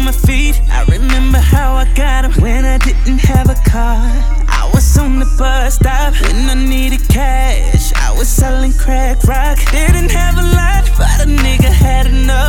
my feet. I remember how I got 'em when I didn't have a car. I was on the bus stop when I needed cash. I was selling crack rock. Didn't have a lot, but a nigga had enough.